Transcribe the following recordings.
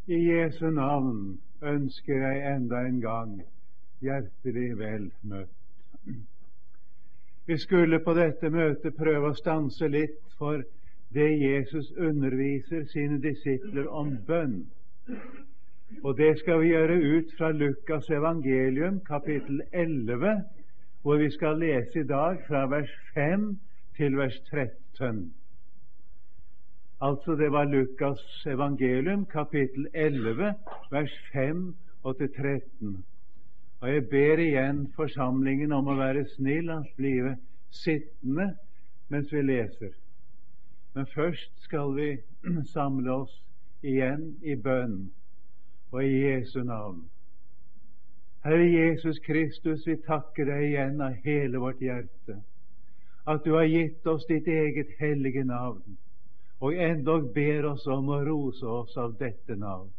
I Jesu navn ønsker jeg enda en gang hjertelig vel møtt. Vi skulle på dette møtet prøve å stanse litt for det Jesus underviser sine disipler om bønn. Og det skal vi gjøre ut fra Lukas evangelium, kapittel 11, hvor vi skal lese i dag fra vers 5 til vers 13. Altså, det var Lukas evangelium, kapittel 11, vers 5 og til 13. Og jeg ber igjen forsamlingen om å være snill og blive sittende mens vi leser. Men først skal vi samle oss igjen i bønn og i Jesu navn. Herre Jesus Kristus, vi takker deg igjen av hele vårt hjerte, at du har gitt oss ditt eget hellige navn, og endog ber oss om å rose oss av dette navn.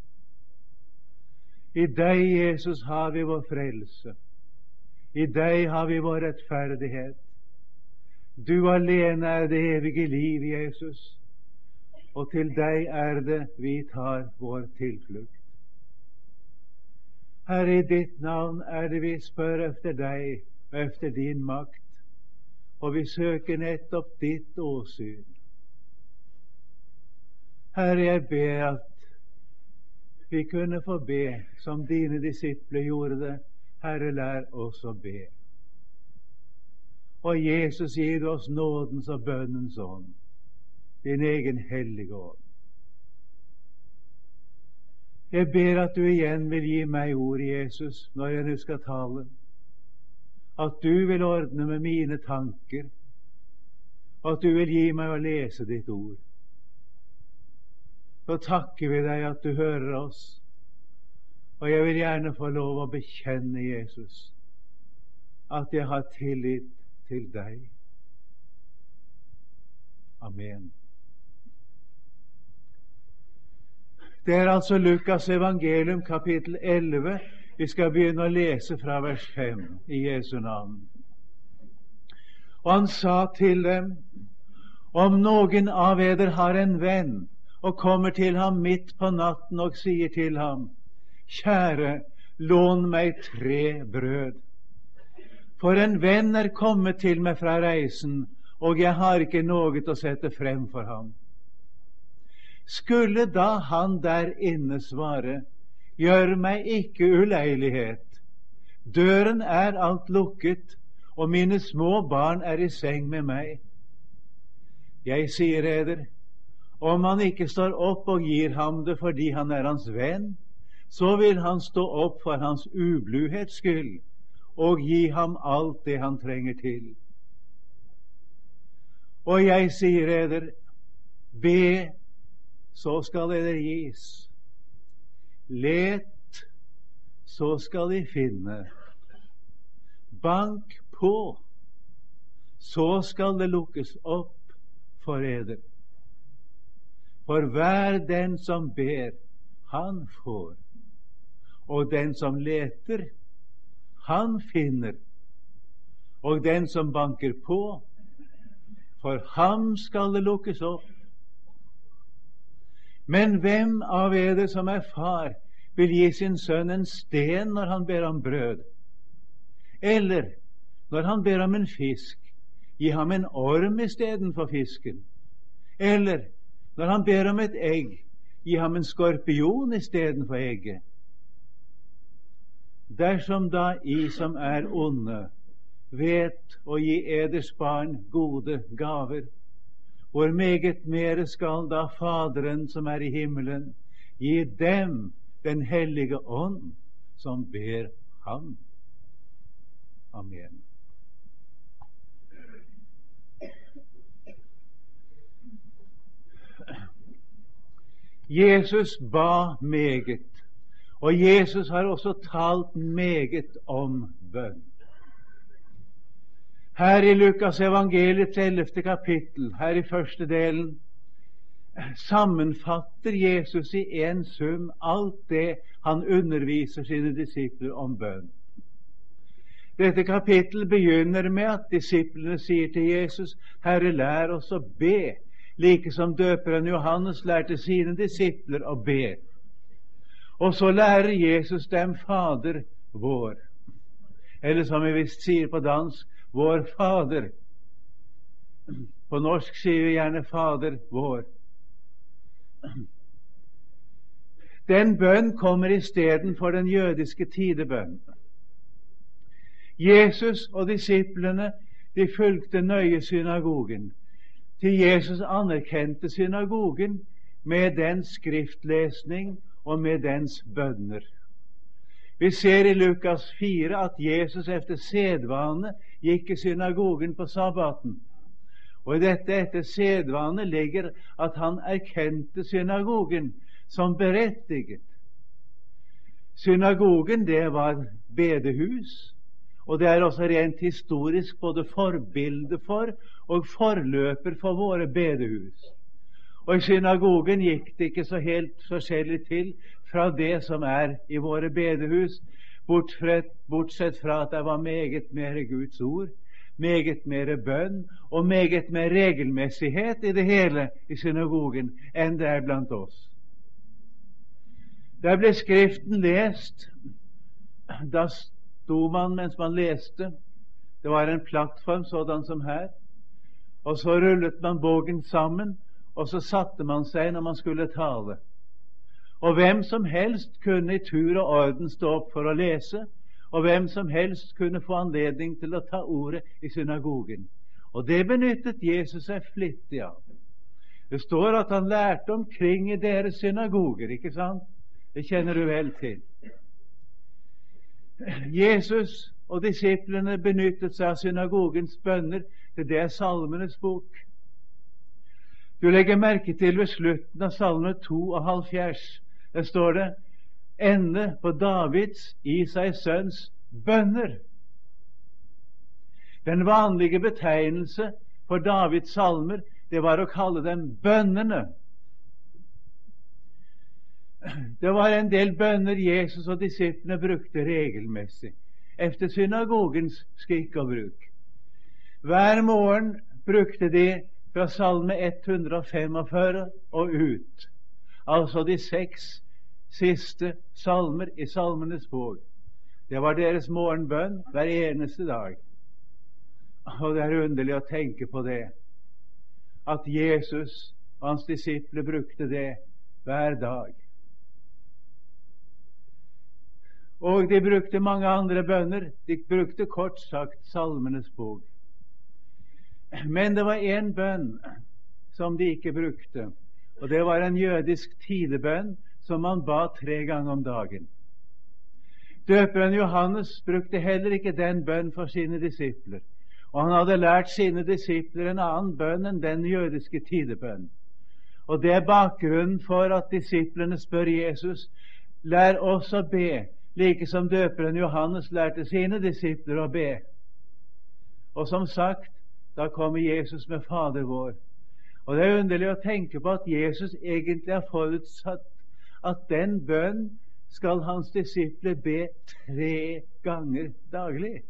I deg, Jesus, har vi vår frelse. I deg har vi vår rettferdighet. Du alene er det evige liv, Jesus, og til deg er det vi tar vår tilflukt. Herre, i ditt navn er det vi spør efter deg og efter din makt, og vi søker nettopp ditt åsyn. Herre, jeg ber at vi kunne få be som dine disipler gjorde det. Herre, lær oss å be. Og Jesus, gir oss nådens og bønnens ånd, din egen hellige ånd. Jeg ber at du igjen vil gi meg ord, Jesus, når jeg nå skal tale. At du vil ordne med mine tanker, og at du vil gi meg å lese ditt ord. Så takker vi deg at du hører oss, og jeg vil gjerne få lov å bekjenne, Jesus, at jeg har tillit til deg. Amen. Det er altså Lukas evangelium, kapittel 11. Vi skal begynne å lese fra vers 5 i Jesu navn. Og han sa til dem, om noen av eder har en venn, og kommer til ham midt på natten og sier til ham, kjære, lån meg 3 brød. For en venn er kommet til meg fra reisen, og jeg har ikke noe å sette frem for ham. Skulle da han der inne svare, gjør meg ikke uleilighet. Døren er alt lukket, og mine små barn er i seng med meg. Jeg sier eder, om han ikke står opp og gir ham det fordi han er hans venn, så vil han stå opp for hans ubluhets skyld og gi ham alt det han trenger til. Og jeg sier eder, be, så skal eder gis. Let, så skal de finne. Bank på, så skal det lukkes opp for eder. For hver den som ber, han får. Og den som leter, han finner. Og den som banker på, for ham skal det lukkes opp. Men hvem av eder som er far, vil gi sin sønn en sten når han ber om brød? Eller når han ber om en fisk, gi ham en orm i stedet for fisken? Eller når han ber om et egg, gi ham en skorpion i stedet for egget? Dersom da I som er onde, vet å gi eders barn gode gaver, hvor meget mere skal da Faderen som er i himmelen gi dem den hellige ånd som ber ham. Amen. Jesus ba meget, og Jesus har også talt meget om bønn. Her i Lukas evangeliets 11. kapittel, her i første delen, sammenfatter Jesus i en sum alt det han underviser sine disipler om bønn. Dette kapittel begynner med at disiplene sier til Jesus, Herre, lær oss å be, like som døperen Johannes lærte sine disipler å be. Og så lærer Jesus dem Fader vår. Eller som vi visst sier på dansk, vår Fader. På norsk sier vi gjerne Fader vår. Den bønn kommer isteden for den jødiske tidebønn. Jesus og disiplene, de fulgte nøye synagogen. Til Jesus anerkjente synagogen med dens skriftlesning og med dens bønner. Vi ser i Lukas 4 at Jesus efter sedvane gikk i synagogen på sabbaten. Og i dette etter sedvane ligger at han erkjente synagogen som berettiget. Synagogen, det var bedehus, og det er også rent historisk både forbilde for og forløper for våre bedehus. Og i synagogen gikk det ikke så helt forskjellig til fra det som er i våre bedehus, bortsett fra at det var meget mer Guds ord, meget mer bønn og meget mer regelmessighet i det hele i synagogen enn det er blant oss. Der ble Skriften lest. Da sto man mens man leste. Det var en plattform sådan som her. Og så rullet man bogen sammen, og så satte man seg når man skulle tale. Og hvem som helst kunne i tur og orden stå opp for å lese, og hvem som helst kunne få anledning til å ta ordet i synagogen. Og det benyttet Jesus seg flittig av. Det står at han lærte omkring i deres synagoger, ikke sant? Det kjenner du vel til. Jesus og disiplene benyttet seg av synagogens bønner. Det er Salmenes bok. Du legger merke til ved slutten av Salme 72. Der står det ende på Davids, Isais sønns, bønner. Den vanlige betegnelse for Davids salmer, det var å kalle dem bønnene. Det var en del bønner Jesus og disiplene brukte regelmessig, efter synagogens skikk og bruk. Hver morgen brukte de fra salme 145 og ut, altså de 6 siste salmer i Salmenes bok. Det var deres morgenbønn hver eneste dag. Og det er underlig å tenke på det, at Jesus og hans disipler brukte det hver dag. Og de brukte mange andre bønner. De brukte kort sagt Salmenes bok. Men det var en bønn som de ikke brukte, og det var en jødisk tidebønn som man ba 3 ganger om dagen. Døperen Johannes brukte heller ikke den bønn for sine disipler, og han hadde lært sine disipler en annen bønn enn den jødiske tidebønn. Og det er bakgrunnen for at disiplene spør Jesus, lær oss å be, like som døperen Johannes lærte sine disipler å be. Og som sagt, da kommer Jesus med Fader vår. Og det er underlig å tenke på at Jesus egentlig har forutsatt at den bønn skal hans disipler be 3 ganger daglig.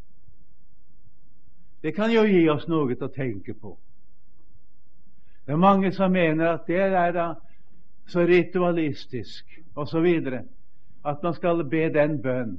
Det kan jo gi oss noe å tenke på. Det er mange som mener at det er da så ritualistisk, og så videre, at man skal be den bønn.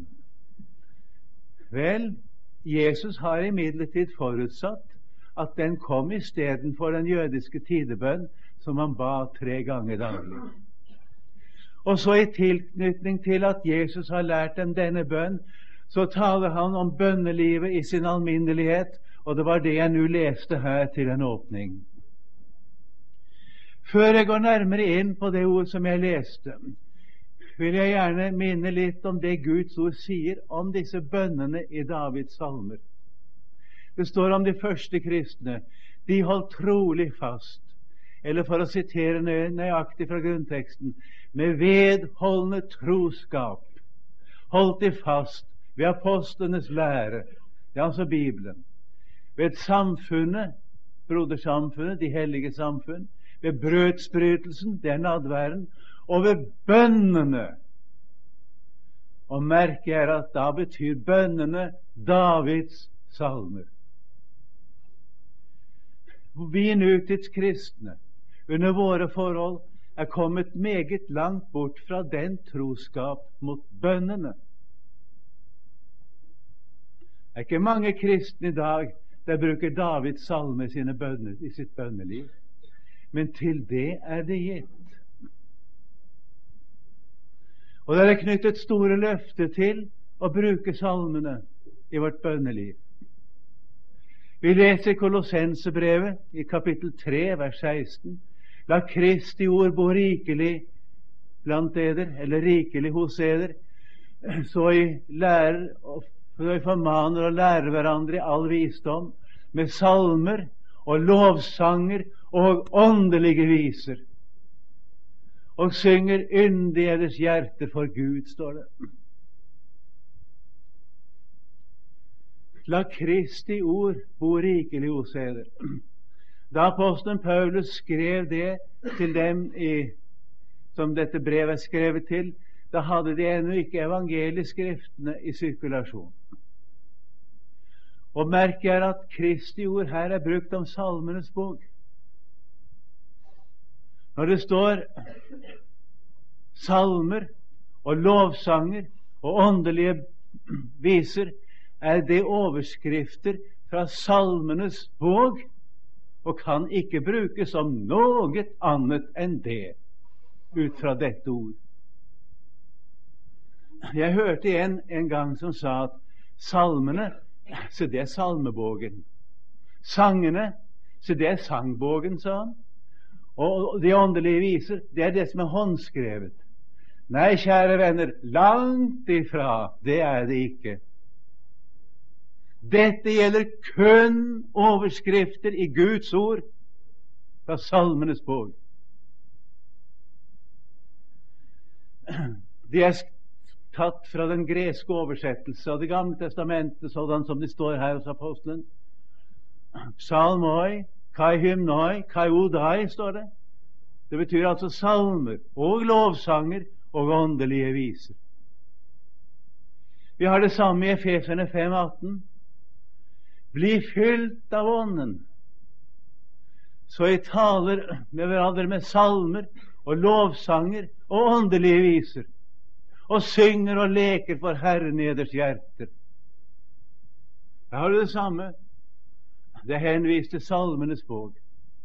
Vel, Jesus har imidlertid forutsatt at den kom i stedet for den jødiske tidebønn som han ba 3 ganger daglig. Og så i tilknytning til at Jesus har lært dem denne bønn, så taler han om bønnelivet i sin alminnelighet, og det var det jeg nå leste her til en åpning. Før jeg går nærmere inn på det ord som jeg leste, vil jeg gjerne minne litt om det Guds ord sier om disse bønnene i Davids salmer. Det står om de første kristne. De holdt trolig fast, eller for å sitere nøyaktig fra grunnteksten, med vedholdende troskap holdt de fast ved apostlenes lære, det er altså Bibelen, ved samfunnet, brodersamfunnet, de hellige samfunn, ved brødsbrytelsen, det er nadværen, og ved bønnene. Og merke er at da betyr bønnene Davids salmer. Vi nutidskristne, under våre forhold, er kommet meget langt bort fra den troskap mot bønnene. Det er ikke mange kristne i dag der bruker Davids salme i sitt bønneliv, men til det er det gitt. Og det er knyttet store løfter til å bruke salmene i vårt bønneliv. Vi leser Kolossensebrevet i kapittel 3, vers 16. La Kristi ord bo rikelig blant eder, eller rikelig hos eder, så I formaner og lærer hverandre i all visdom, med salmer og lovsanger og åndelige viser, og synger yndig deres hjerter for Gud, står det. La Kristi ord bo rikelig hos eder. Da apostelen Paulus skrev det til dem som dette brevet er skrevet til, da hadde de ennå ikke evangelieskriftene i sirkulasjon. Og merk er at Kristi ord her er brukt om salmenes bok. Når det står salmer og lovsanger og åndelige viser, er det overskrifter fra salmenes bok, og kan ikke brukes som noe annet enn det, ut fra dette ord. Jeg hørte en gang som sa at salmene, så det er salmebogen. Sangene, så det er sangbogen, sa han. Og de åndelige viser, det er det som er håndskrevet. Nei, kjære venner, langt ifra, det er det ikke. Dette gjelder kun overskrifter i Guds ord fra salmenes bok. De er tatt fra den greske oversettelse av Det gamle testamentet, sådan som de står her hos apostelen. Psalmoi, kai hymnoi, kai odai, står det. Det betyr altså salmer og lovsanger og åndelige viser. Vi har det samme i Efeserne 5:18. Bli fylt av Ånden, så I taler med hverandre med salmer og lovsanger og åndelige viser, og synger og leker for Herren I eders hjerter. Da har du det samme. Det henvist til salmenes bok.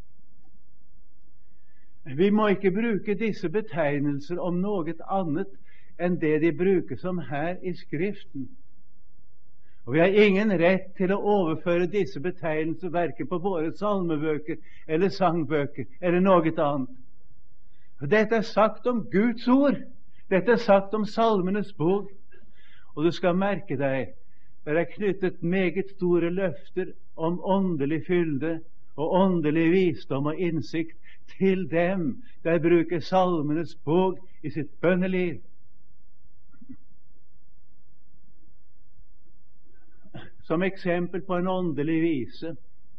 Vi må ikke bruke disse betegnelser om noe annet enn det de brukes som her i Skriften. Og vi har ingen rett til å overføre disse betegnelser hverken på våre salmebøker eller sangbøker eller noe annet. Dette er sagt om Guds ord. Dette er sagt om salmenes bok. Og du skal merke deg, det er knyttet meget store løfter om åndelig fylde og åndelig visdom og innsikt til dem der bruker salmenes bok i sitt bønneliv. Som eksempel på en åndelig vise,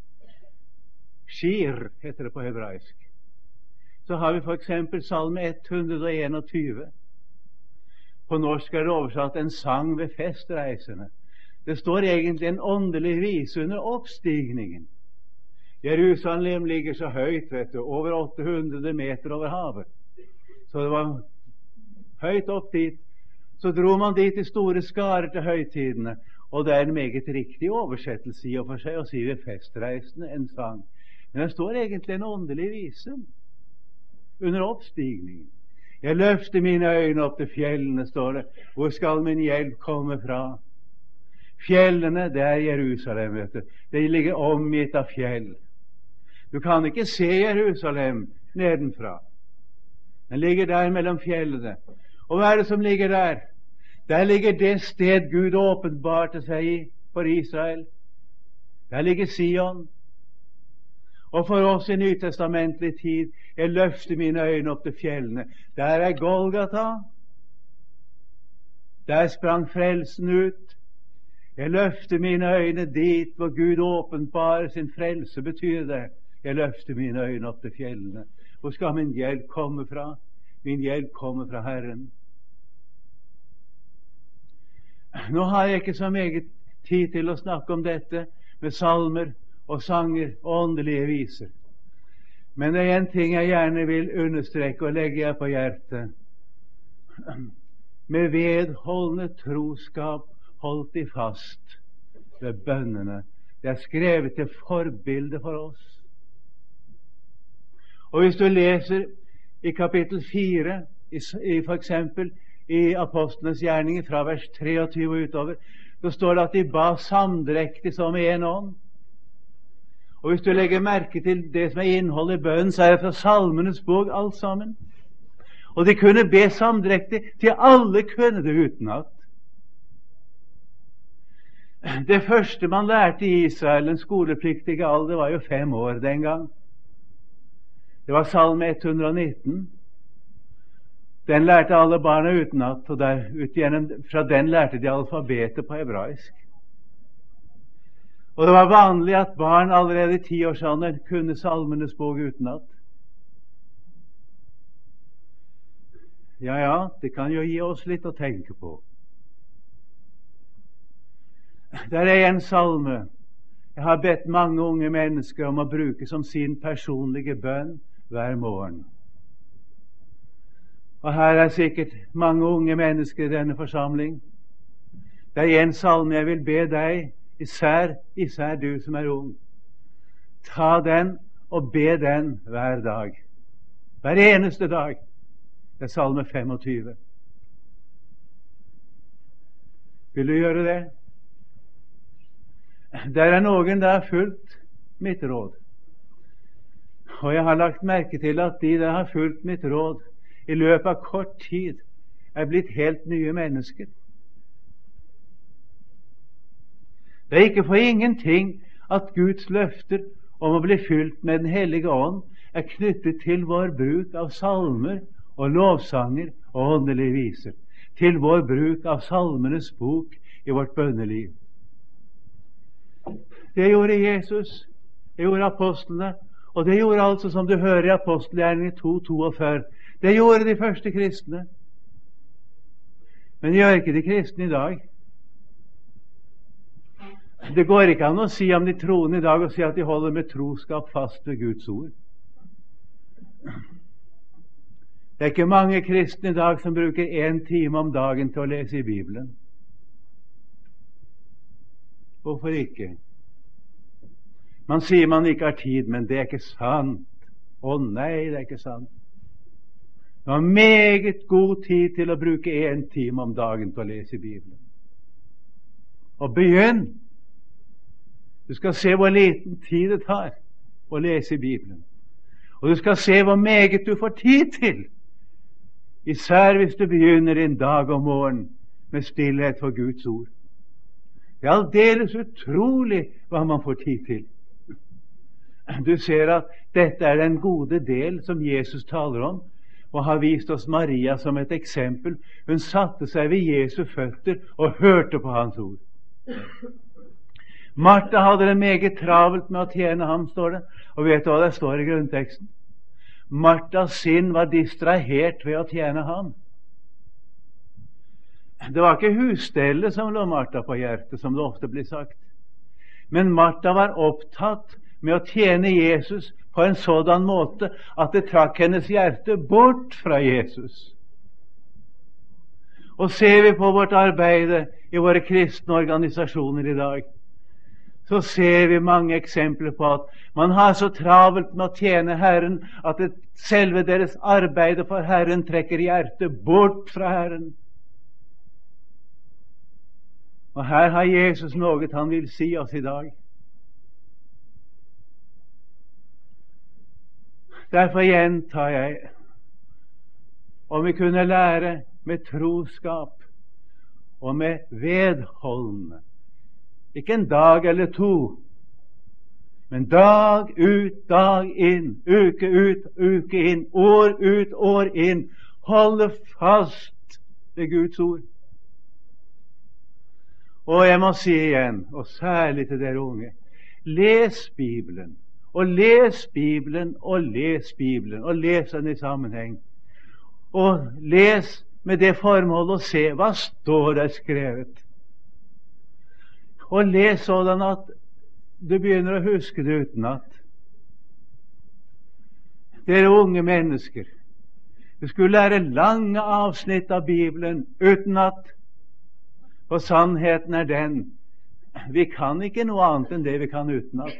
shir heter det på hebraisk, så har vi for eksempel salme 121. På norsk er det oversatt en sang ved festreisene. Det står egentlig en åndelig vise under oppstigningen. Jerusalem ligger så høyt, vet du, over 800 meter over havet. Så det var høyt opp dit. Så dro man dit I store skarer til høytidene. Og det er en meget riktig oversettelse I og for seg å si ved festreisene en sang. Men det står egentlig en åndelig vise under oppstigningen. Jeg løfter mine øyne opp til fjellene, står det. Hvor skal min hjelp komme fra? Fjellene, det er Jerusalem, vet du. Det ligger omgitt av fjell. Du kan ikke se Jerusalem nedenfra. Den ligger der mellom fjellene. Og hva er det som ligger der? Der ligger det sted Gud åpenbarte seg I for Israel. Der ligger Sion. Og for oss I nytestamentlig tid, jeg løfter mine øyne opp til fjellene. Der er Golgata. Der sprang frelsen ut. Jeg løfter mine øyne dit hvor Gud åpenbarer sin frelse, betyr det. Jeg løfter mine øyne opp til fjellene. Hvor skal min hjelp komme fra? Min hjelp kommer fra Herren. Nå har jeg ikke så meget tid til å snakke om dette med salmer og sanger og åndelige viser. Men det en ting jeg gjerne vil understreke og legge jeg på hjertet. Med vedholdende troskap holdt de fast ved bønnene. Det skrevet til forbilde for oss. Og hvis du leser i kapittel 4, for eksempel i Apostlenes gjerninger, fra vers 23 og utover, så står det at de ba samdrektig som en ånd. Og hvis du legger merke til det som er innholdet i bønnen, så er det fra Salmenes bok alt sammen. Og de kunne be samdrektig, til alle kunne det utenat. Det første man lærte i Israel, den skolepliktige alder, var jo 5 år den gang. Det var Salme 119. Den lærte alle barna utenat, og fra den lærte de alfabetet på hebraisk. Og det var vanlig at barn allerede i 10-årsalderen kunne Salmenes bok utenat. Ja, det kan jo gi oss litt å tenke på. Der er en salme jeg har bedt mange unge mennesker om å bruke som sin personlige bønn hver morgen. Og her er sikkert mange unge mennesker i denne forsamling. Det er en salme jeg vil be deg, især du som er ung. Ta den og be den hver dag. Hver eneste dag. Det er salme 25. Vil du gjøre det? Der er noen der fulgt mitt råd. Og jeg har lagt merke til at de der har fulgt mitt råd, i løpet av kort tid er blitt helt nye mennesker. Det er ikke for ingenting at Guds løfter om å bli fylt med Den hellige ånd er knyttet til vår bruk av salmer og lovsanger og åndelige viser, til vår bruk av Salmenes bok i vårt bønneliv. Det gjorde Jesus, det gjorde apostlene, og det gjorde altså, som du hører i apostelgjerningen 2:42, det gjorde de første kristne. Men det gjør ikke de kristne i dag. Det går ikke an å si om de troende i dag og si at de holder med troskap fast ved Guds ord. Det er ikke mange kristne i dag som bruker 1 time om dagen til å lese i Bibelen. Hvorfor ikke? Man sier man ikke har tid, men det er ikke sant. Å nei, det er ikke sant. Du har meget god tid til å bruke 1 time om dagen til å lese i Bibelen. Og begynn. Du skal se hvor liten tid det tar å lese i Bibelen. Og du skal se hvor meget du får tid til. Især hvis du begynner en dag om morgenen med stillhet for Guds ord. Det er aldeles utrolig hva man får tid til. Du ser at dette er den gode del som Jesus taler om, og har vist oss Maria som et eksempel. Hun satte seg ved Jesu føtter og hørte på hans ord. Martha hadde det meget travelt med å tjene ham, står det. Og vet du hva det står i grunnteksten? Marthas sinn var distrahert ved å tjene ham. Det var ikke husstellet som lå Martha på hjertet, som det ofte blir sagt. Men Martha var opptatt med å tjene Jesus på en sådan måte at det trakk hennes hjerte bort fra Jesus. Og ser vi på vårt arbeide i våre kristne organisasjoner i dag, så ser vi mange eksempler på at man har så travelt med å tjene Herren at selve deres arbeid for Herren trekker hjertet bort fra Herren. Og her har Jesus noe han vil si oss i dag. Derfor gjentar jeg, om vi kunne lære med troskap og med vedholdende, ikke en dag eller 2, men dag ut, dag inn, uke ut, uke inn, år ut, år inn, holde fast ved Guds ord. Og jeg må si igjen, og særlig til dere unge, les Bibelen, og les Bibelen, og les Bibelen, og les den i sammenheng. Og les med det formål å se hva står der skrevet. Og les sådan at du begynner å huske det utenat. Dere unge mennesker, du skulle lære lange avsnitt av Bibelen utenat. Og sannheten er den, vi kan ikke noe annet enn det vi kan utenat.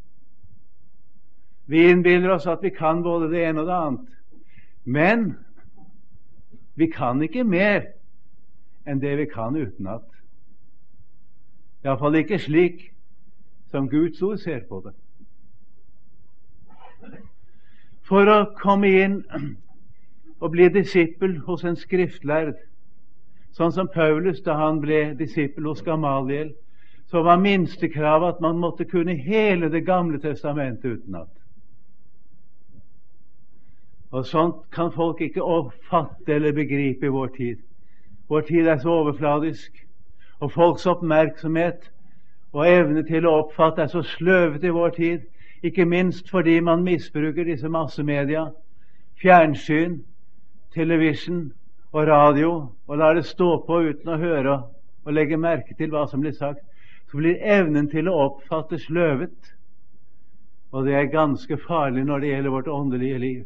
Vi innbiller oss at vi kan både det ene og det annet. Men vi kan ikke mer enn det vi kan utenat. I hvert fall ikke slik som Guds ord ser på det. For å komme inn og bli disippel hos en skriftlærd, sånn som Paulus da han ble disippel hos Gamaliel, så var minstekravet at man måtte kunne hele Det gamle testamentet utenat. Og sånt kan folk ikke oppfatte eller begripe i vår tid. Vår tid er så overfladisk, og folks oppmerksomhet og evne til å oppfatte er så sløvet i vår tid, ikke minst fordi man misbruker disse massemedia, fjernsyn, television og radio, og lar det stå på uten å høre og legge merke til hva som blir sagt. Så blir evnen til å oppfatte sløvet, og det er ganske farlig når det gjelder vårt åndelige liv.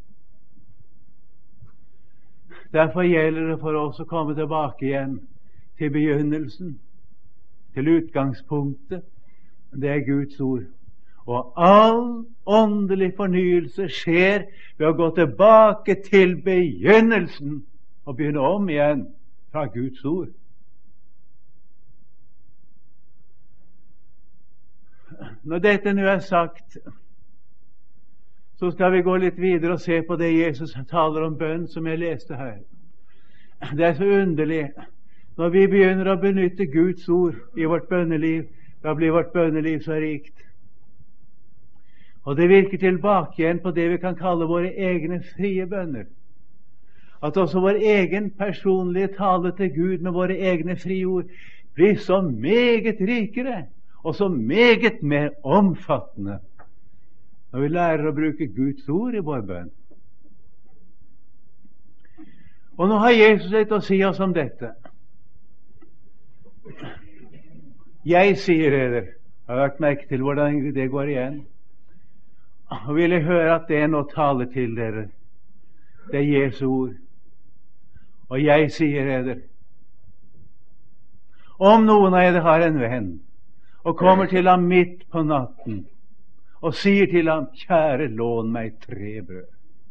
Derfor gjelder det for oss å komme tilbake igjen til begynnelsen, til utgangspunktet. Det er Guds ord. Og all åndelig fornyelse skjer ved å gå tilbake til begynnelsen og begynne om igjen fra Guds ord. Når dette nå er sagt, så skal vi gå litt videre og se på det Jesus taler om bønn, som jeg leste her. Det er så underlig. Når vi begynner å benytte Guds ord i vårt bønneliv, da blir vårt bønneliv så rikt. Og det virker tilbake igjen på det vi kan kalle våre egne frie bønner. At også vår egen personlige tale til Gud med våre egne frie ord blir så meget rikere og så meget mer omfattende når vi lærer å bruke Guds ord i vår bønn. Og nå har Jesus litt å si oss om dette. Jeg sier dere, jeg har lagt merke til hvordan det går igjen, og vil jeg høre at det nå taler til dere. Det er Jesu ord. Og jeg sier dere, om noen av dere har en venn og kommer til ham midt på natten og sier til ham, kjære, lån meg 3 brød.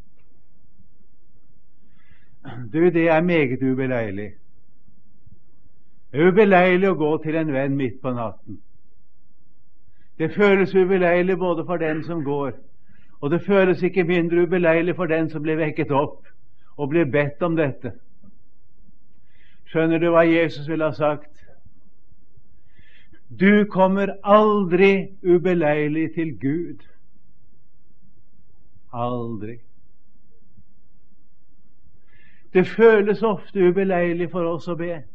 Du, det er meget ubeleilig. Det er ubeleilig å gå til en venn midt på natten. Det føles ubeleilig både for den som går, og det føles ikke mindre ubeleilig for den som blir vekket opp og blir bedt om dette. Skjønner du hva Jesus ville ha sagt? Du kommer aldri ubeleilig til Gud. Aldri. Det føles ofte ubeleilig for oss å be.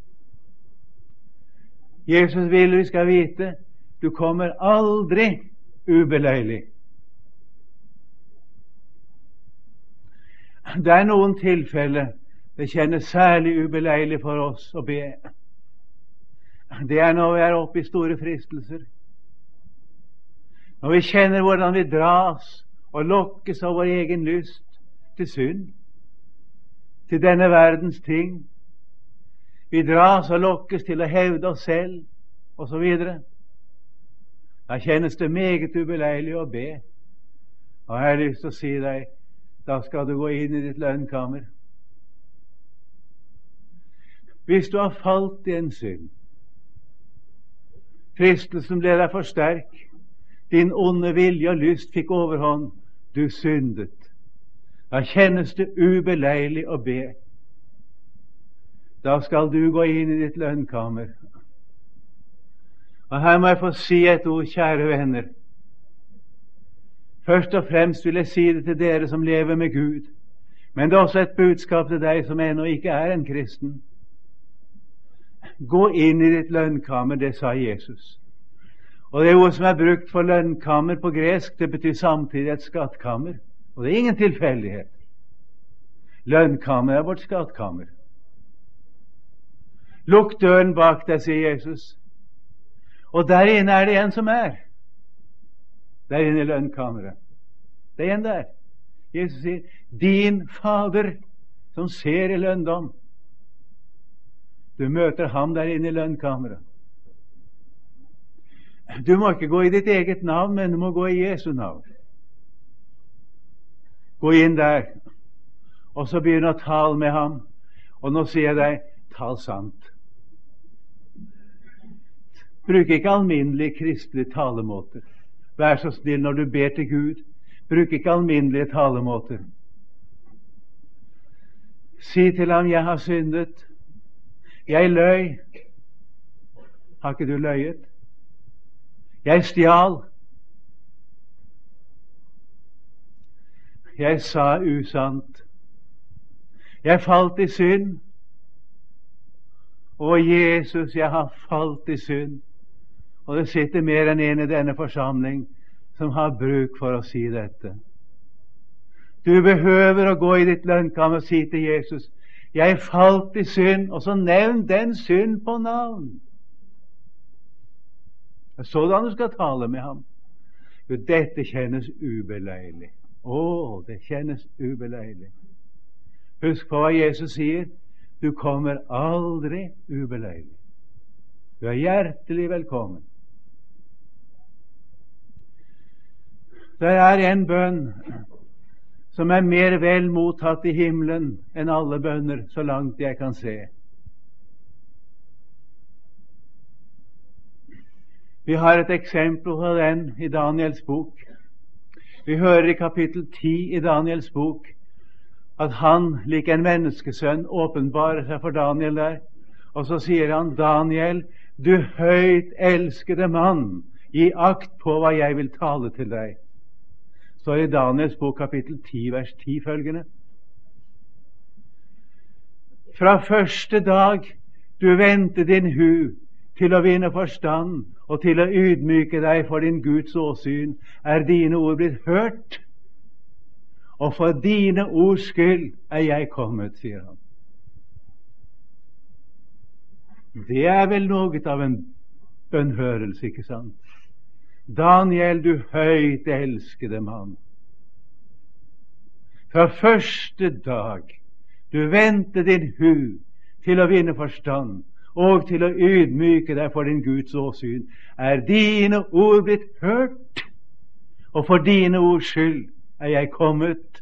Jesus vil vi skal vite, du kommer aldri ubeleilig. Det er noen tilfeller det kjennes særlig ubeleilig for oss å be. Det er når vi er oppe i store fristelser. Når vi kjenner hvordan vi dras og lokkes av vår egen lyst til synd, til denne verdens ting. Vi dras og lokkes til å hevde oss selv, og så videre. Da kjennes det meget ubeleilig å be. Og jeg har lyst til å si deg, da skal du gå inn i ditt lønnkammer. Hvis du har falt i en synd, fristelsen ble deg for sterk, din onde vilje og lyst fikk overhånd, du syndet. Da kjennes det ubeleilig å be. Da skal du gå inn i ditt lønnkammer. Og her må jeg få si et ord, kjære venner. Først og fremst vil jeg si det til dere som lever med Gud, men det er også et budskap til deg som ennå ikke er en kristen. Gå inn i ditt lønnkammer, det sa Jesus. Og det ordet som er brukt for lønnkammer på gresk, det betyr samtidig et skattkammer. Og det er ingen tilfeldighet. Lønnkammer er vårt skattkammer. Lukk døren bak deg, sier Jesus. Og der inne er det en som er. Der inne i lønnkammeret. Det er en der. Jesus sier, din Fader som ser i lønndom. Du møter ham der inne i lønnkammeret. Du må ikke gå i ditt eget navn, men du må gå i Jesu navn. Gå inn der, og så begynne å tale med ham. Og nå sier jeg deg, tal sant. Bruk ikke alminnelige kristelige talemåter. Vær så snill når du ber til Gud. Bruk ikke alminnelige talemåter. Si til ham, jeg har syndet. Jeg løy. Har ikke du løyet? Jeg stjal. Jeg sa usant. Jeg falt i synd. Å, Jesus, jeg har falt i synd. Og det sitter mer enn en i denne forsamling som har bruk for å si dette. Du behøver å gå i ditt lønnkammer og si til Jesus, jeg falt i synd, og så nevn den synd på navn. Det er sådan du skal tale med ham. Jo, dette kjennes ubeleilig. Å, det kjennes ubeleilig. Husk på hva Jesus sier. Du kommer aldri ubeleilig. Du er hjertelig velkommen. Det er en bønn som er mer vel mottatt i himmelen enn alle bønner, så langt jeg kan se. Vi har et eksempel på den i Daniels bok. Vi hører i kapittel 10 i Daniels bok at han, lik en menneskesønn, åpenbarer seg for Daniel der. Og så sier han, Daniel, du høyt elskede mann, gi akt på hva jeg vil tale til deg. Så i Daniels bok kapittel 10, vers 10 følgende. Fra første dag du vendte din hu til å vinne forstand og til å ydmyke deg for din Guds åsyn, er dine ord blitt hørt, og for dine ords skyld er jeg kommet, sier han. Det er vel noe av en bønnhørelse, ikke sant? Daniel, du høyt elskede mann. Fra første dag du vendte din hu til å vinne forstand og til å ydmyke deg for din Guds åsyn, er dine ord blitt hørt, og for dine ords skyld er jeg kommet.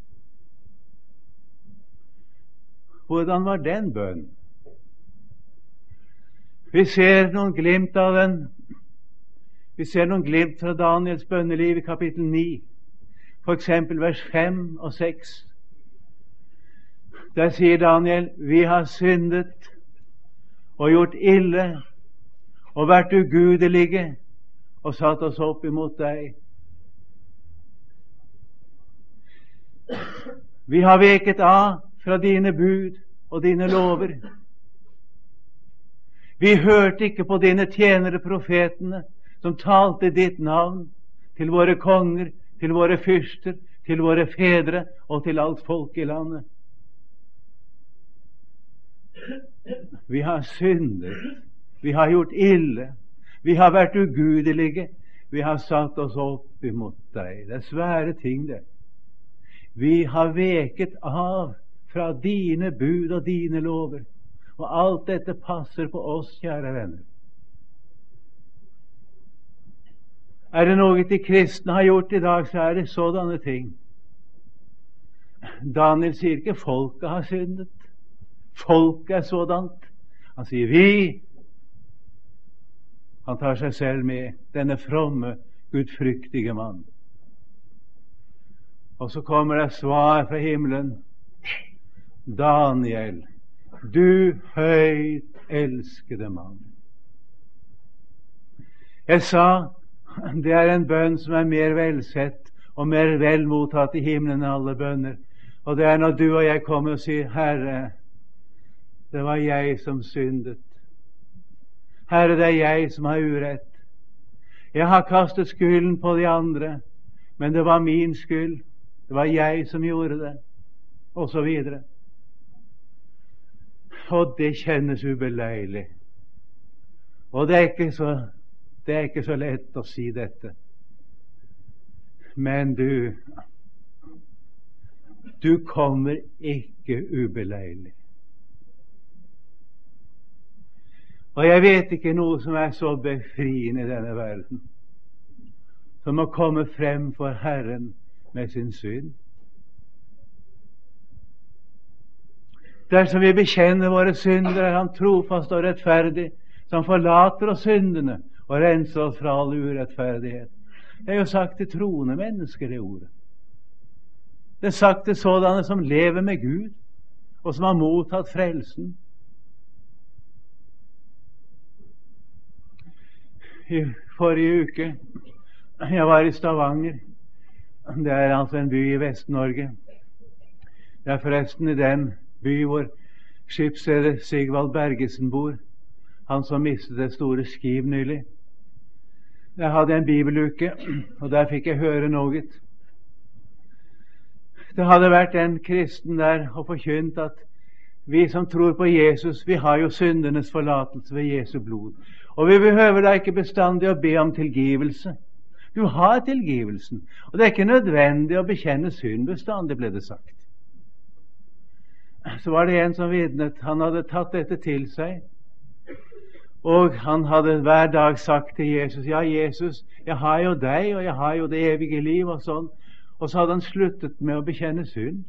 Hvordan var den bønnen? Vi ser noen glimt av den. Vi ser noen glimt fra Daniels bønneliv i kapittel 9, for eksempel vers 5 og 6. Der sier Daniel, vi har syndet og gjort ille og vært ugudelige og satt oss opp imot deg. Vi har veket av fra dine bud og dine lover. Vi hørte ikke på dine tjenere profetene, som talte ditt navn til våre konger, til våre fyrster, til våre fedre og til alt folk i landet. Vi har syndet, vi har gjort ille, vi har vært ugudelige, vi har satt oss opp imot deg. Det er svære ting, det. Vi har veket av fra dine bud og dine lover, og alt dette passer på oss, kjære venner. Er det noe de kristne har gjort i dag, så er det sådanne ting. Daniel sier ikke folket har syndet. Folket er sådant. Han sier vi. Han tar seg selv med, denne fromme, gudfryktige mann. Og så kommer det svar fra himmelen. Daniel, du høyt elskede mann. Jeg sa, det er en bønn som er mer velsett og mer vel mottatt i himmelen enn alle bønner. Og det er når du og jeg kommer og sier, Herre, det var jeg som syndet. Herre, det er jeg som har urett. Jeg har kastet skylden på de andre, men det var min skyld. Det var jeg som gjorde det, og så videre. Og det kjennes ubeleilig. Og det er ikke så lett å si dette. Men du, Du kommer ikke ubeleilig. Og jeg vet ikke noe som er så befriende i denne verden som å komme frem for Herren med sin synd. Dersom vi bekjenner våre synder, er Han trofast og rettferdig, som forlater oss syndene og renser oss fra all urettferdighet. Det er jo sagt til troende mennesker, det ordet. Det er sagt til sådanne som lever med Gud, og som har mottatt frelsen. I forrige uke, jeg var i Stavanger. Det er altså en by i Vest-Norge. Det er forresten i den by hvor skipsreder Sigvald Bergesen bor, han som mistet det store skip nylig. Jeg hadde en bibeluke, og der fikk jeg høre noe. Det hadde vært en kristen der og forkynt at vi som tror på Jesus, vi har jo syndenes forlatelse ved Jesu blod. Og vi behøver da ikke bestandig å be om tilgivelse. Du har tilgivelsen, og det er ikke nødvendig å bekjenne synd bestandig, ble det sagt. Så var det en som vitnet. Han hadde tatt dette til seg, og han hadde hver dag sagt til Jesus: ja, Jesus, jeg har jo deg, og jeg har jo det evige liv, og sånn. Og så hadde han sluttet med å bekjenne synd.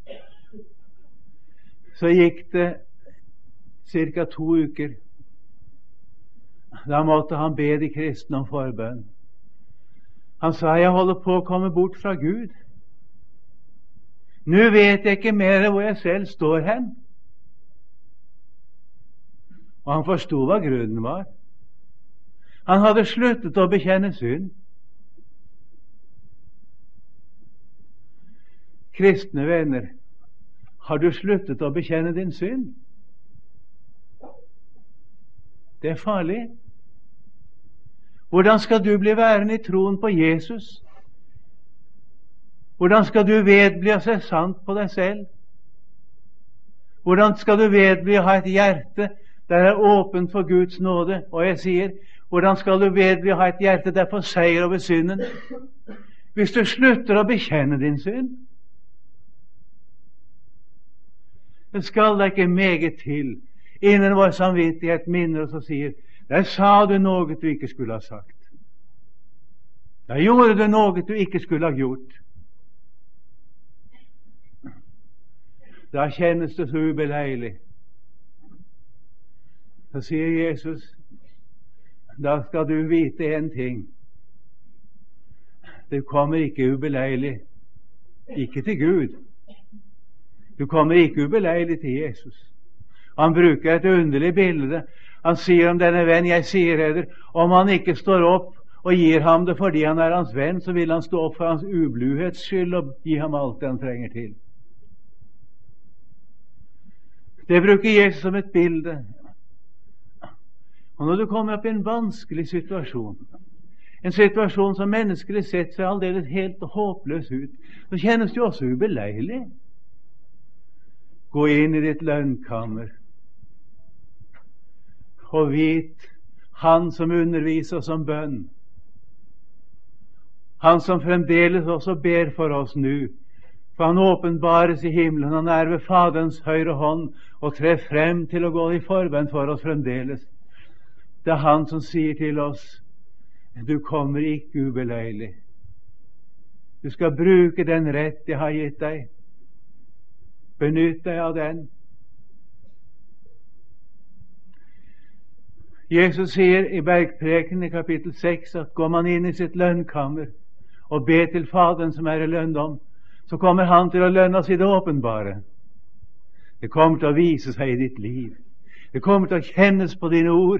Så gikk det ca. 2 uker. Da måtte han be de kristne om forbønn. Han sa: jeg holder på å komme bort fra Gud. Nå vet jeg ikke mer hvor jeg selv står hen. Og han forsto hva grunnen var. Han hadde sluttet å bekjenne synd. Kristne venner, har du sluttet å bekjenne din synd? Det er farlig. Hvordan skal du bli værende i troen på Jesus? Hvordan skal du vedbli å se sant på deg selv? Hvordan skal du vedbli å ha et hjerte der er åpent for Guds nåde? Og jeg sier, hvordan skal du vedbli å ha et hjerte der får seier over synden? Hvis du slutter å bekjenne din synd, det skal da ikke meget til innen vår samvittighet minner oss og sier: der sa du noe du ikke skulle ha sagt. Der gjorde du noe du ikke skulle ha gjort. Da kjennes det så ubeleilig. Så sier Jesus: da skal du vite en ting. Du kommer ikke ubeleilig, ikke til Gud. Du kommer ikke ubeleilig til Jesus. Han bruker et underlig bilde. Han sier om denne venn: jeg sier eder, om han ikke står opp og gir ham det fordi han er hans venn, så vil han stå opp for hans ubluhets skyld og gi ham alt det han trenger til. Det bruker Jesus som et bilde. Og når du kommer opp i en vanskelig situasjon, en situasjon som menneskelig sett ser aldeles helt håpløs ut, så kjennes det jo også ubeleilig. Gå inn i ditt lønnkammer og vit Han som underviser oss om bønn, Han som fremdeles også ber for oss nå, for Han åpenbares i himmelen. Han er ved Faderens høyre hånd og trer frem til å gå i forbønn for oss fremdeles. Det er Han som sier til oss: du kommer ikke ubeleilig. Du skal bruke den rett jeg har gitt deg. Benytt deg av den. Jesus sier i Bergpreken i kapittel 6 at går man inn i sitt lønnkammer og ber til Faderen som er i lønndom, så kommer Han til å lønne oss i det åpenbare. Det kommer til å vise seg i ditt liv. Det kommer til å kjennes på dine ord.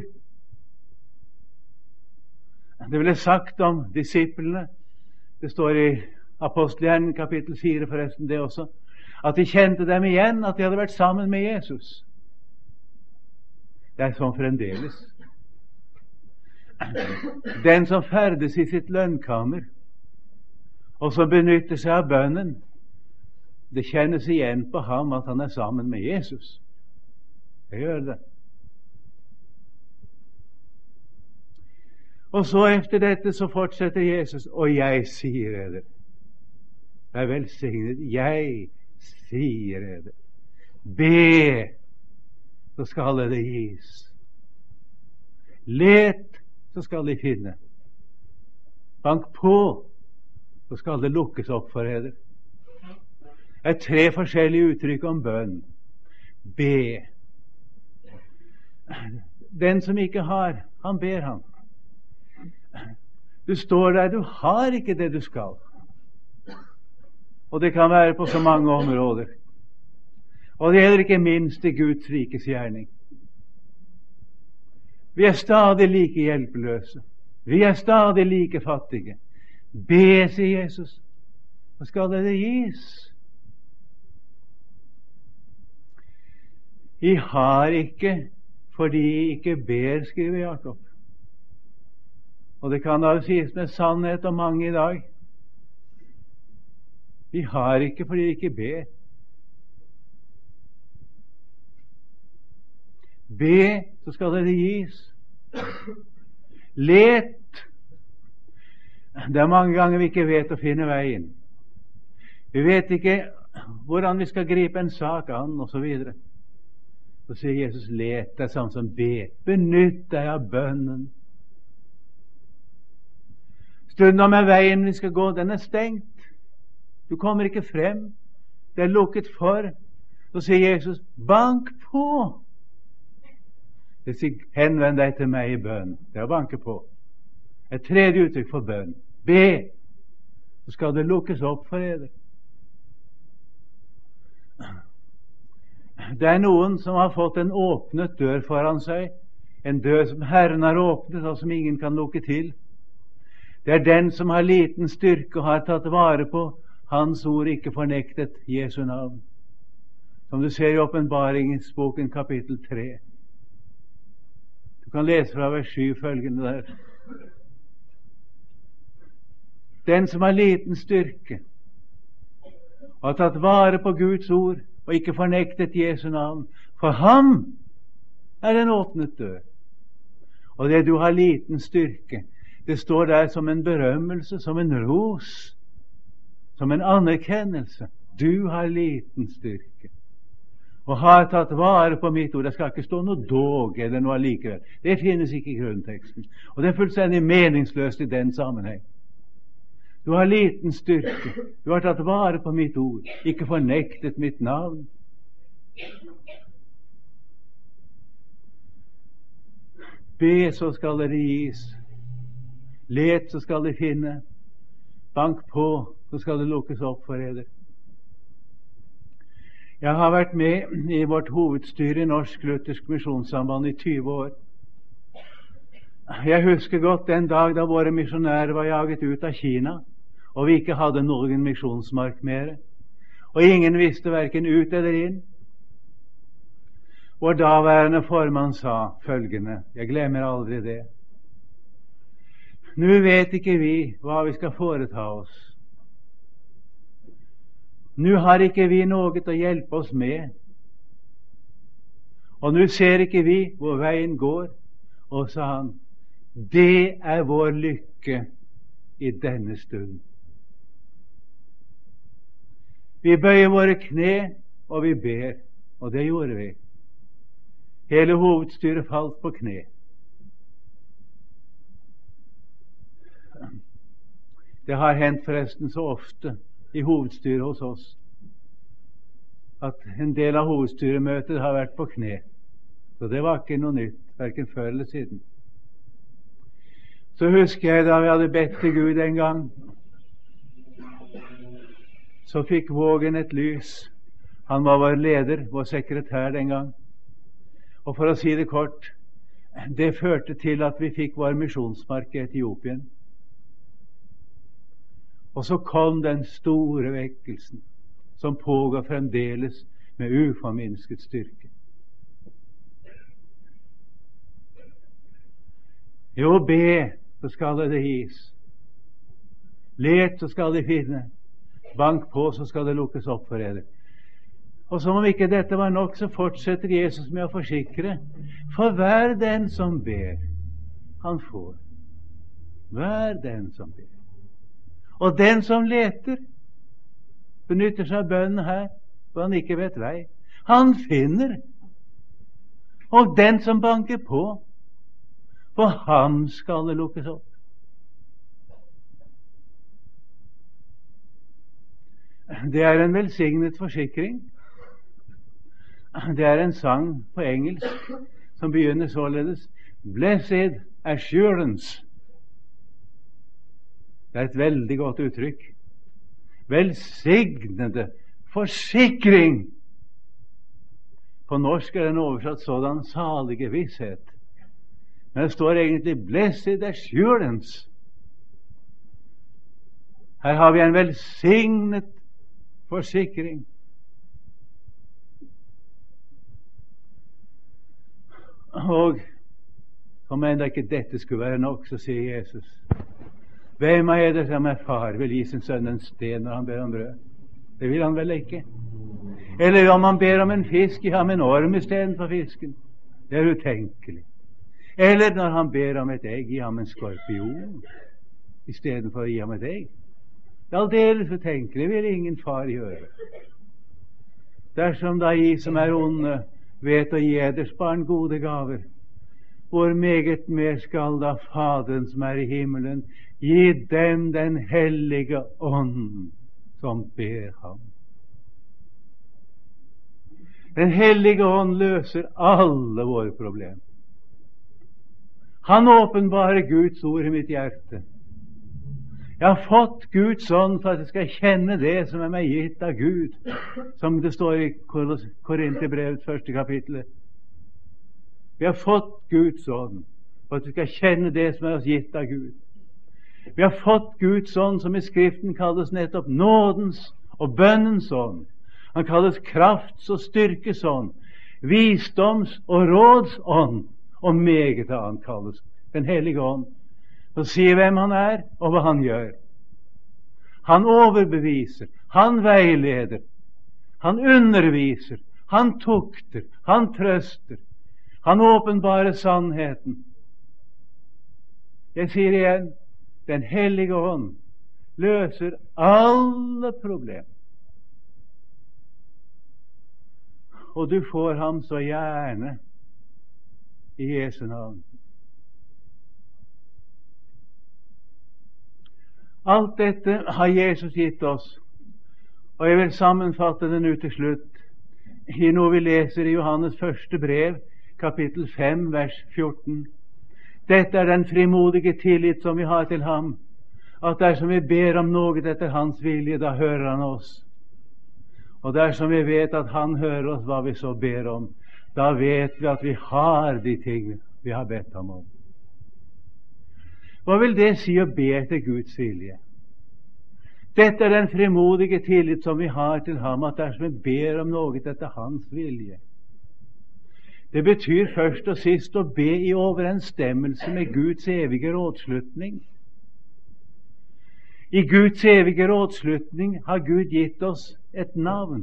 Det ble sagt om disiplene. Det står i Apostelgjerningen kapittel 4 forresten det også, at de kjente dem igjen, at de hadde vært sammen med Jesus. Det er sånn fremdeles. Den som ferdes i sitt lønnkammer, og som benytter seg av bønnen, det kjennes igjen på ham at han er sammen med Jesus. Det gjør det. Og så efter dette så fortsetter Jesus: og jeg sier eder, vær velsignet, jeg sier jeg det. Be, så skal det gis. Let, så skal de finne. Bank på, så skal det lukkes opp for dere. Det er 3 forskjellige uttrykk om bønn. Be. Den som ikke har, han ber han. Du står der, du har ikke det du skal. Og det kan være på så mange områder. Og det gjelder ikke minst i Guds rikes gjerning. Vi er stadig like hjelpeløse. Vi er stadig like fattige. Be, sier Jesus, så skal det gis. I har ikke fordi I ikke ber, skriver Jakob. Og det kan da sies med sannhet om mange i dag. Vi har ikke fordi vi ikke ber. Be, så skal det gis. Let. Det er mange ganger vi ikke vet å finne veien. Vi vet ikke hvordan vi skal gripe en sak an, og så videre. Så sier Jesus, let, det er sånn som be. Benytt deg av bønnen. Stunden med veien vi skal gå, den er stengt. Du kommer ikke frem. Det er lukket for. Så sier Jesus, bank på. Det sier, henvend deg til meg i bønn. Det er å banke på. Et tredje uttrykk for bønn. Be, så skal det lukkes opp for dere. Det er noen som har fått en åpnet dør foran seg, en dør som Herren har åpnet, og som ingen kan lukke til. Det er den som har liten styrke og har tatt vare på Hans ord, ikke fornektet Jesu navn. Som du ser i Åpenbaringsboken kapittel 3. Du kan lese fra vers 7 følgende der. Den som har liten styrke og har tatt vare på Guds ord og ikke fornektet Jesu navn, for ham er den åpnet dør. Og det du har liten styrke, det står der som en berømmelse, som en ros, som en anerkjennelse. Du har liten styrke og har tatt vare på mitt ord. Det skal ikke stå noe dog eller noe allikevel. Det finnes ikke i grunnteksten. Og det er fullstendig meningsløst i den sammenheng. Du har liten styrke. Du har tatt vare på mitt ord, ikke fornektet mitt navn. Be, så skal det gis. Let, så skal det finne. Bank på, så skal det lukkes opp for dere. Jeg har vært med i vårt hovedstyre i Norsk Luthersk Misjonssamband i 20 år. Jeg husker godt den dag da våre misjonærer var jaget ut av Kina, og vi ikke hadde noen misjonsmark mer, og ingen visste hverken ut eller inn. Vår daværende formann sa følgende, jeg glemmer aldri det: nå vet ikke vi hva vi skal foreta oss. Nå har ikke vi noe å hjelpe oss med, og nå ser ikke vi hvor veien går. Og sa han, det er vår lykke i denne stund. Vi bøyer våre kne, og vi ber, og det gjorde vi. Hele hovedstyret falt på kne. Det har hendt forresten så ofte i hovedstyret hos oss at en del av hovedstyremøtet har vært på kne. Så det var ikke noe nytt, hverken før eller siden. Så husker jeg da vi hadde bedt til Gud en gang, så fikk Vågen et lys. Han var vår leder, vår sekretær den gang. Og for å si det kort, det førte til at vi fikk vår misjonsmark i Etiopien. Og så kom den store vekkelsen, som pågår fremdeles med uforminsket styrke. Jo, be, så skal det gis. Let, så skal de finne. Bank på, så skal det lukkes opp for dere. Og som om ikke dette var nok, så fortsetter Jesus med å forsikre. For hver den som ber, han får. Hver den som ber. Og den som leter, benytter seg av bønnen her, for han ikke vet vei. Han finner, og den som banker på, for ham skal det lukkes opp. Det er en velsignet forsikring. Det er en sang på engelsk som begynner således: Blessed assurance. Det er et veldig godt uttrykk. Velsignede forsikring. På norsk er den oversatt sådan salige visshet. Men det står egentlig blessed assurance. Her har vi en velsignet forsikring. Og om enda ikke dette skulle være nok, så sier Jesus: hvem av eder som er far, vil gi sin sønn en sten når han ber om brød? Det vil han vel ikke. Eller om han ber om en fisk, gi ham en orm i stedet for fisken. Det er utenkelig. Eller når han ber om et egg, gi ham en skorpion i stedet for å gi ham et egg. Det er aldeles utenkelig. Det vil ingen far gjøre. Dersom da I som er onde vet å gi eders barn gode gaver, hvor meget mer skal da Faderen som er i himmelen gi dem den hellige ånd som ber ham. Den hellige ånd løser alle våre problemer. Han åpenbarer Guds ord i mitt hjerte. Jeg har fått Guds ånd for at jeg skal kjenne det som er meg gitt av Gud, som det står i Korinterbrevets 1. kapittel. Vi har fått Guds ånd for at vi skal kjenne det som er oss gitt av Gud. Vi har fått Guds ånd, som i Skriften kalles nettopp nådens og bønnens ånd. Han kalles krafts- og styrkesånd, visdoms- og rådsånd, og meget annet kalles Den hellige ånd. Og sier hvem han er, og hva han gjør. Han overbeviser, han veileder, han underviser, han tukter, han trøster, han åpenbarer sannheten. Jeg sier igjen, Den hellige ånd løser alle problemer. Og du får ham så gjerne i Jesu navn. Alt dette har Jesus gitt oss, og jeg vil sammenfatte det nå til slutt i noe vi leser i Johannes første brev, kapittel 5, vers 14. Dette er den frimodige tillit som vi har til ham, at dersom vi ber om noe etter hans vilje, da hører han oss. Og dersom vi vet at han hører oss hva vi så ber om, da vet vi at vi har de ting vi har bedt ham om. Hva vil det si å be etter Guds vilje? Dette er den frimodige tillit som vi har til ham, at dersom vi ber om noe etter hans vilje. Det betyr først og sist å be i overensstemmelse med Guds evige rådslutning. I Guds evige rådslutning har Gud gitt oss et navn.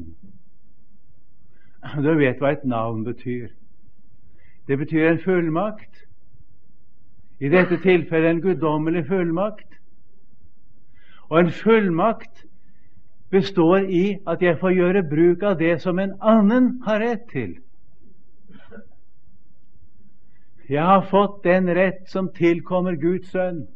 Du vet hva et navn betyr. Det betyr en fullmakt. I dette tilfellet en guddommelig fullmakt. Og en fullmakt består i at jeg får gjøre bruk av det som en annen har rett til. Jeg har fått den rett som tilkommer Guds sønn.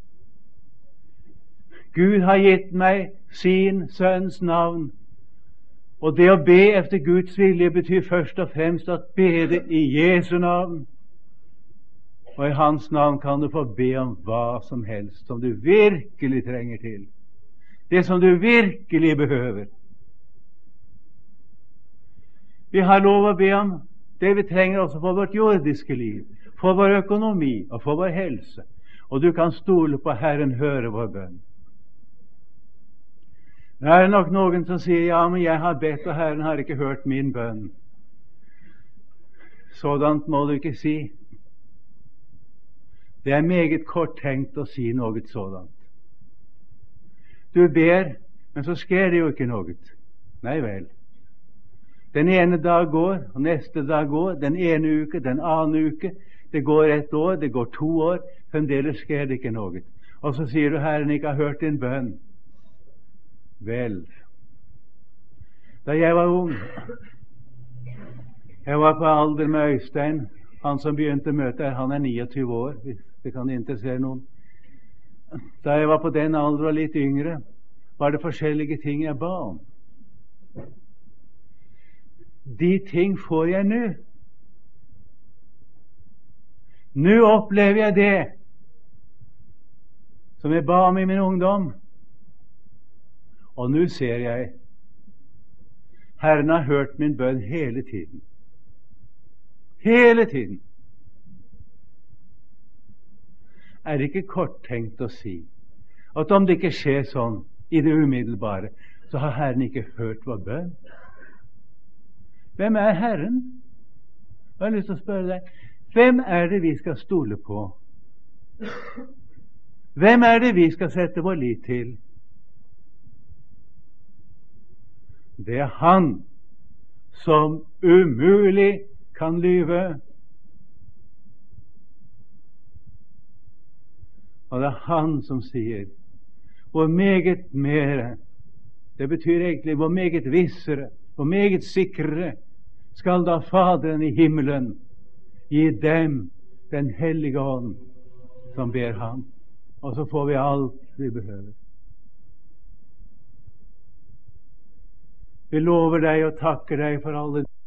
Gud har gitt meg sin sønns navn. Og det å be efter Guds vilje betyr først og fremst å bede i Jesu navn. Og i hans navn kan du få be om hva som helst som du virkelig trenger til. Det som du virkelig behøver. Vi har lov å be om det vi trenger også for vårt jordiske liv, for vår økonomi og for vår helse. Og du kan stole på Herren høre vår bønn. Det er nok noen som sier, ja, men jeg har bedt, og Herren har ikke hørt min bønn. Sådant må du ikke si. Det er meget kort tenkt å si noe sådant. Du ber, men så skjer det jo ikke noe. Nei vel. Den ene dag går, og neste dag går, den ene uke, den annen uke. Det går 1 år, det går 2 år, fremdeles skjer det ikke noe. Og så sier du, Herren ikke har hørt din bønn. Vel, Da jeg var ung, jeg var på alder med Øystein. Han som begynte møtet her, han er 29 år, hvis det kan interessere noen. Da jeg var på den alder og litt yngre, var det forskjellige ting jeg ba om. De ting får jeg nå. Nå opplever jeg det som jeg ba om i min ungdom. Og nå ser jeg Herren har hørt min bønn hele tiden. Hele tiden. Er det ikke korttenkt å si at om det ikke skjer sånn i det umiddelbare, så har Herren ikke hørt vår bønn? Hvem er Herren? Jeg har lyst til å spørre deg, hvem er det vi skal stole på? Hvem er det vi skal sette vår lit til? Det er Han som umulig kan lyve. Og det er Han som sier, hvor meget mere, det betyr egentlig hvor meget vissere, hvor meget sikrere skal da Faderen i himmelen gi dem Den hellige ånd som ber Ham. Og så får vi alt vi behøver. Vi lover deg og takker deg for alle